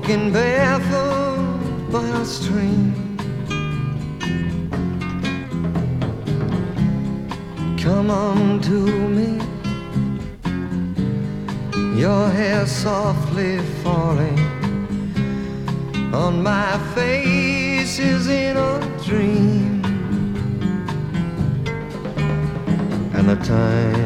walking barefoot by a stream. Come on to me, your hair softly falling on my face is in a dream. And the time